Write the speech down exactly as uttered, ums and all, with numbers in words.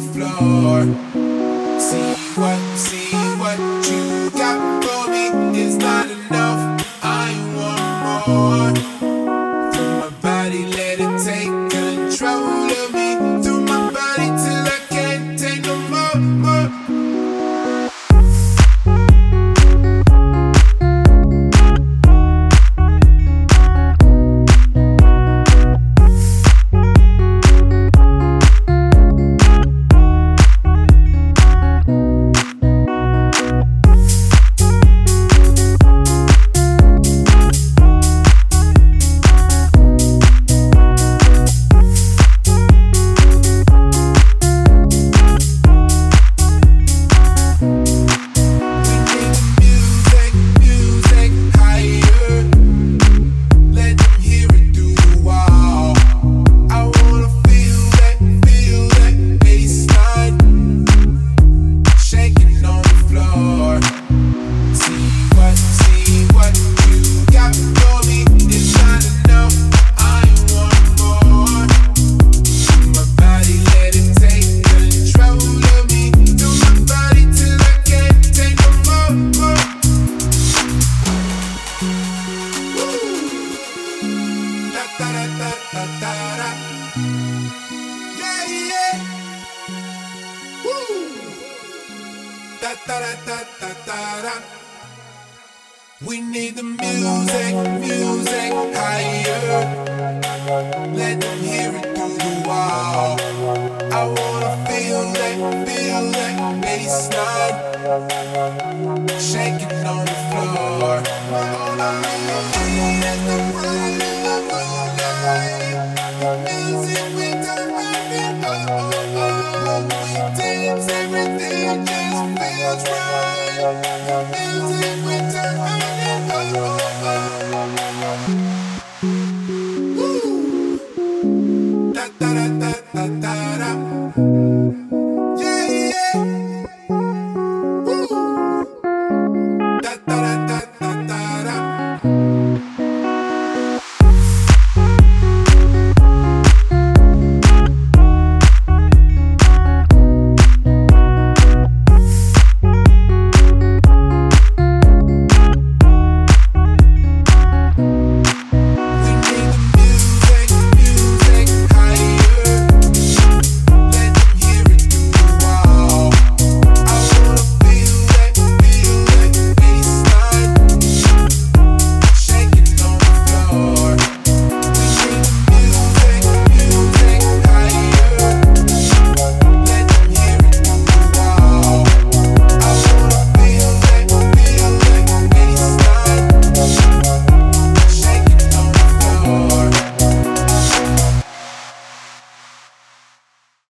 floor. See what, see what you got for me is not enough. I want more. Through my body, let it take control of me. Through my body till I can't take no more, more. We need the music, music higher. Let them hear it through the wall. I wanna feel that, feel that bassline shaking on the floor. Music, we turn it up. We dance, everything just feels right.